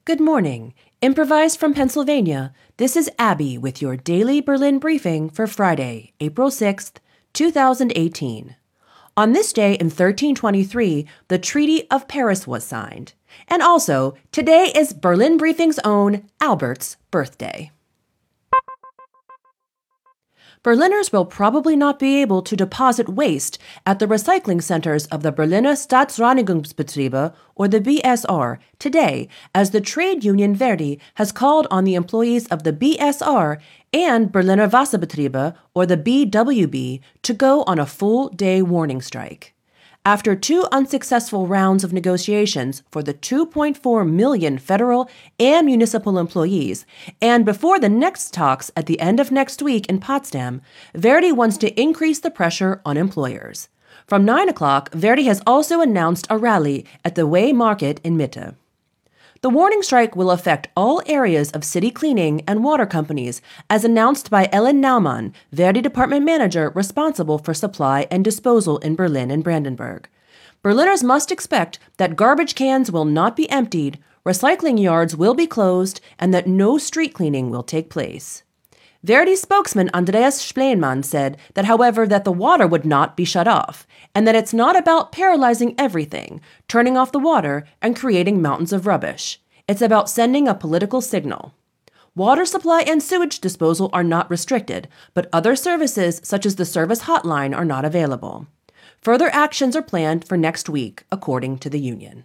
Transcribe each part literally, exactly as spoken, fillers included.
Good morning. Improvised from Pennsylvania, this is Abby with your daily Berlin briefing for Friday, April sixth, twenty eighteen. On this day in thirteen twenty-three, the Treaty of Paris was signed. And also, today is Berlin Briefing's own Albert's birthday. Berliners will probably not be able to deposit waste at the recycling centers of the Berliner Staatsreinigungsbetriebe, or the B S R, today, as the trade union Verdi has called on the employees of the B S R and Berliner Wasserbetriebe, or the B W B, to go on a full-day warning strike. After two unsuccessful rounds of negotiations for the two point four million federal and municipal employees, and before the next talks at the end of next week in Potsdam, Verdi wants to increase the pressure on employers. From nine o'clock, Verdi has also announced a rally at the Way Market in Mitte. The warning strike will affect all areas of city cleaning and water companies, as announced by Ellen Naumann, Verdi department manager responsible for supply and disposal in Berlin and Brandenburg. Berliners must expect that garbage cans will not be emptied, recycling yards will be closed, and that no street cleaning will take place. Verdi spokesman Andreas Spleenmann said that, however, that the water would not be shut off, and that it's not about paralyzing everything, turning off the water, and creating mountains of rubbish. It's about sending a political signal. Water supply and sewage disposal are not restricted, but other services, such as the service hotline, are not available. Further actions are planned for next week, according to the union.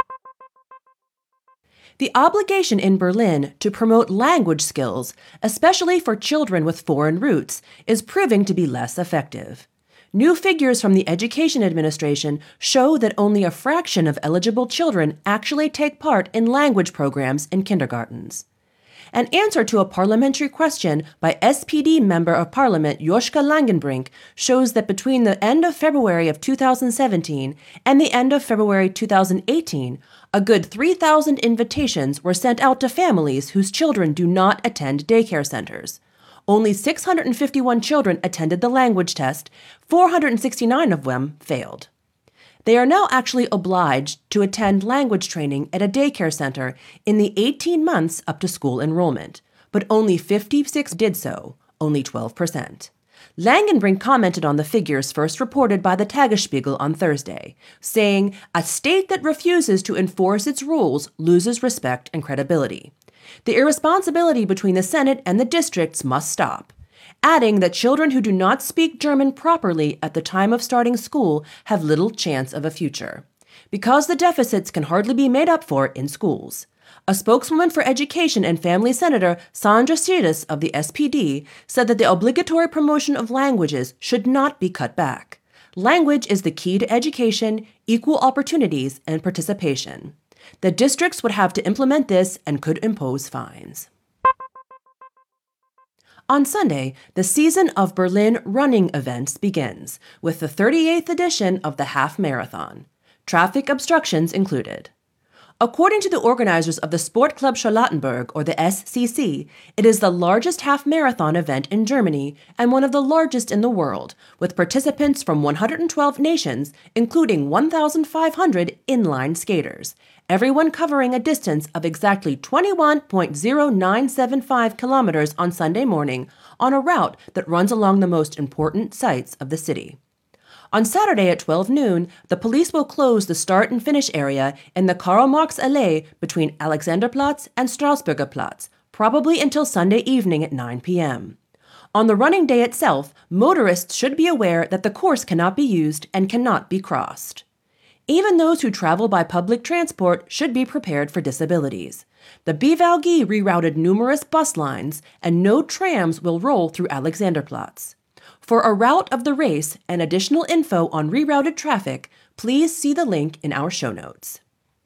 The obligation in Berlin to promote language skills, especially for children with foreign roots, is proving to be less effective. New figures from the Education Administration show that only a fraction of eligible children actually take part in language programs in kindergartens. An answer to a parliamentary question by S P D Member of Parliament Joschka Langenbrink shows that between the end of February of two thousand seventeen and the end of February two thousand eighteen, a good three thousand invitations were sent out to families whose children do not attend daycare centers. Only six hundred fifty-one children attended the language test, four hundred sixty-nine of them failed. They are now actually obliged to attend language training at a daycare center in the eighteen months up to school enrollment, but only fifty-six did so, only twelve percent. Langenbrink commented on the figures first reported by the Tagesspiegel on Thursday, saying, "A state that refuses to enforce its rules loses respect and credibility. The irresponsibility between the Senate and the districts must stop," adding that children who do not speak German properly at the time of starting school have little chance of a future, because the deficits can hardly be made up for in schools. A spokeswoman for Education and Family Senator Sandra Sirtis of the S P D said that the obligatory promotion of languages should not be cut back. Language is the key to education, equal opportunities, and participation. The districts would have to implement this and could impose fines. On Sunday, the season of Berlin running events begins, with the thirty-eighth edition of the half marathon. Traffic obstructions included. According to the organizers of the Sport Club Charlottenburg, or the S C C, it is the largest half marathon event in Germany and one of the largest in the world, with participants from one hundred twelve nations, including one thousand five hundred inline skaters, everyone covering a distance of exactly twenty-one point zero nine seven five kilometers on Sunday morning on a route that runs along the most important sites of the city. On Saturday at twelve noon, the police will close the start and finish area in the Karl-Marx-Allee between Alexanderplatz and Strausberger Platz, probably until Sunday evening at nine p.m. On the running day itself, motorists should be aware that the course cannot be used and cannot be crossed. Even those who travel by public transport should be prepared for disabilities. The B V L G rerouted numerous bus lines, and no trams will roll through Alexanderplatz. For a route of the race and additional info on rerouted traffic, please see the link in our show notes.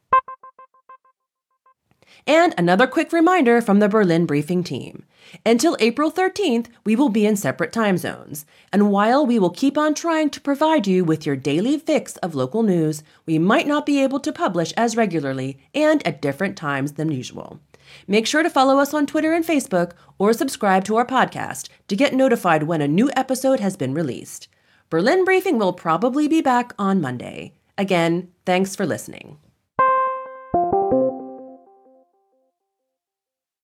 And another quick reminder from the Berlin Briefing team. Until April thirteenth, we will be in separate time zones. And while we will keep on trying to provide you with your daily fix of local news, we might not be able to publish as regularly and at different times than usual. Make sure to follow us on Twitter and Facebook or subscribe to our podcast to get notified when a new episode has been released. Berlin Briefing will probably be back on Monday. Again, thanks for listening.